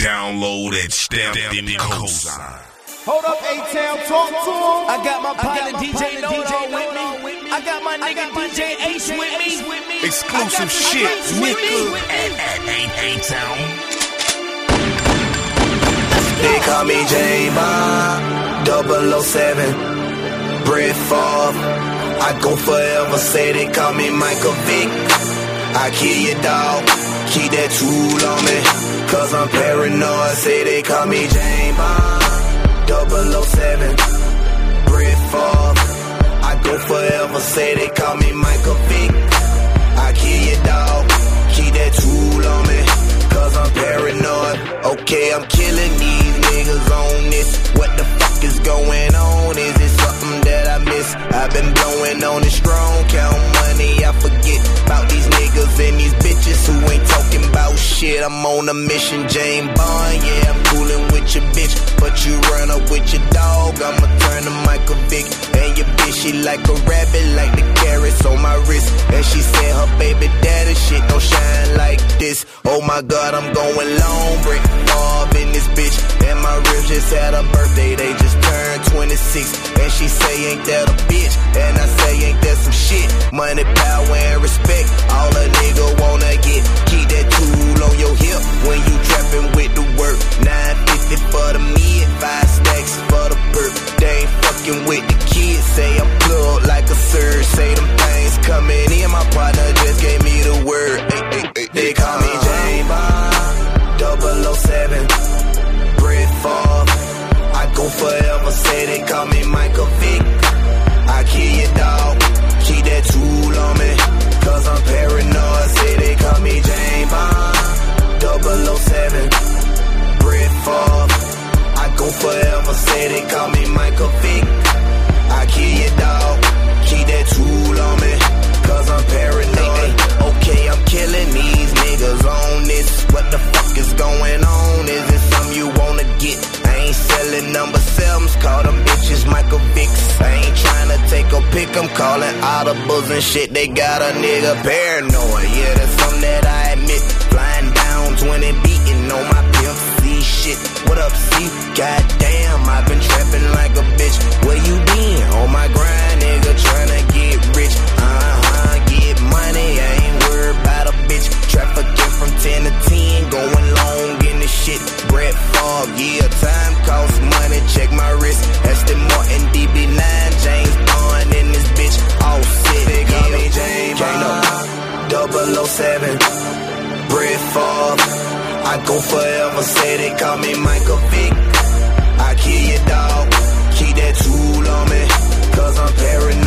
Download at Stamped in Cosign. Hold up, A-Town, talk to him. I got my partner DJ Nodo with me. I got my nigga DJ Ace with me. Exclusive shit, nigga. At A-Town. They call me J-Bond, 007, Brett Favre. I go forever, say they call me Michael Vick. I kill your dog, keep that tool on me, cause I'm paranoid, say they call me J-Bond. 007, Brett Favre. I go forever, say they call me Michael Vick. I kill your dog, keep that tool on me, cause I'm paranoid. Okay, I'm killing these niggas on this. What the fuck is going on? Is it something that I miss? I've been blowing on it strong, count money, I forget about these niggas and these bitches who ain't talking about shit. I'm on a mission, James Bond, yeah, I'm coolin' with your bitch, but you run up with your dog, I'ma turn to Michael Vick. And your bitch, she like a rabbit, like the carrots on my wrist. And she said her baby daddy shit don't shine like this. Oh my God, I'm going long, Brett Favre in this bitch. And my ribs just had a birthday, they just turned 26. And she say, ain't that a bitch? And I say, ain't that some shit? Money, power, and respect, all a nigga wanna get. Keep that tool on your hip when you trapping with the work. 950 for the mid, 5 stacks for the perk. They ain't fucking with the kids, say I'm plugged like a surge. Say them things coming in, my partner just gave me the word. They call me J-Bond, 007, Brett Favre. I go forever, say they call me Michael Vick. I kill your dog, keep that tool on me, cause I'm paranoid, say they call me J-Bond, 007, Brett Favre. I go forever, say they call me Michael Vick. I kill your dog, keep that tool on me, cause I'm paranoid. Okay, I'm killing these niggas on this. What the fuck is going on? Is it something you wanna get? I ain't selling number 7s, call them bitches Michael Vicks. I ain't trying to take a pic, I'm calling audibles and shit. They got a nigga paranoid, yeah, that's something that I admit. Flying down 20 beating on my Pimp C shit. What up, C? Goddamn, I've been trapping like a bitch. Where you been? On my grind, nigga, tryna get rich. Get money, I ain't worried about a bitch. Trafficking from 10 to 10, going long in this shit. Brett Favre, yeah, time costs money, check my wrist. Aston Martin, DB9, James Bond in this bitch. All set, they call me J-Bond, 007, Brett Favre. I go forever, say they call me Michael Vick. I kill your dog, keep that tool on me, cause I'm paranoid.